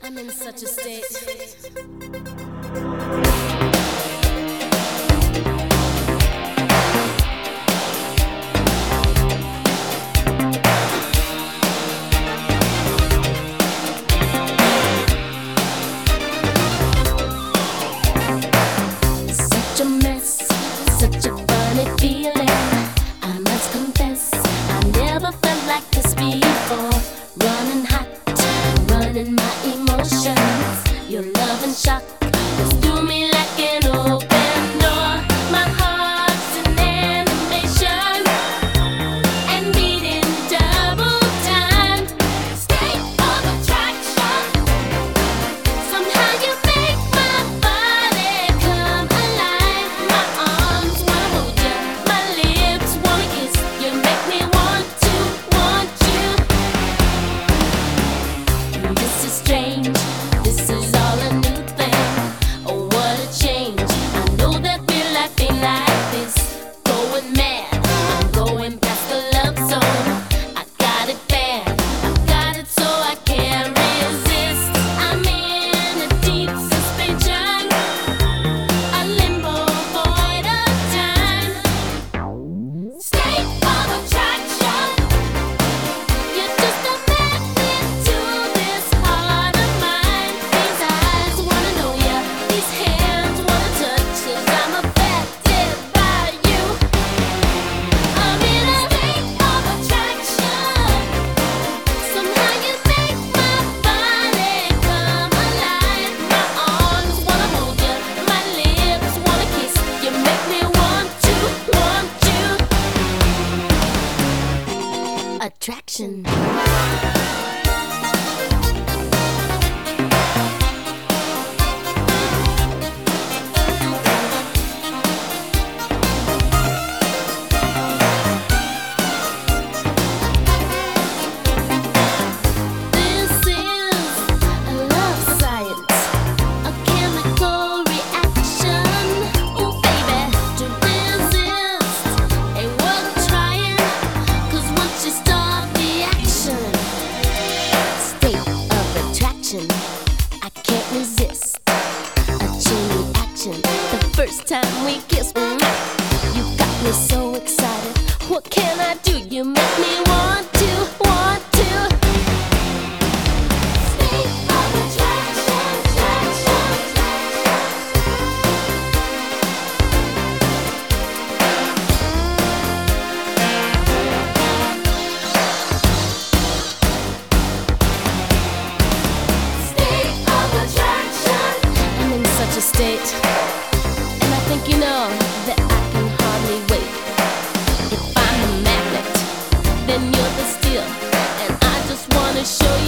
I'm in such a state. Such a mess, such a funny feeling. I must confess, I never felt like this before. Running hot, running my emotions. Your love and shock goes through me like an open door. My heart's in animation and beating double time. State of attraction. Somehow you make my body come alive. My arms wanna hold you, my lips wanna kiss you. Make me want you. This is strange, this is all a new thing. Oh, what a change. I know that we're laughing like this. Going mad, I'm going past the love zone. I got it bad, I got it so I can't resist. I'm in a deep suspension, a limbo void of time. State of attraction. You're just a magnet to this heart of mine. These eyes wanna know ya, these hands wanna touch, 'cause I'm affected by you. I'm in a state of attraction. Somehow you make my body come alive. My arms wanna hold you, my lips wanna kiss you. Make me want you. Attraction. This is a love science, a chemical reaction. Oh baby, to resist ain't worth trying, 'cause once you start the action, state of attraction, I can't resist a chain reaction. The first time we kissed, you got me so excited. What can I do? You make me want to. State of attraction. State of attraction. I'm in such a state, and I think you know that I can hardly wait. If I'm a magnet, then you're the steel, and I just wanna show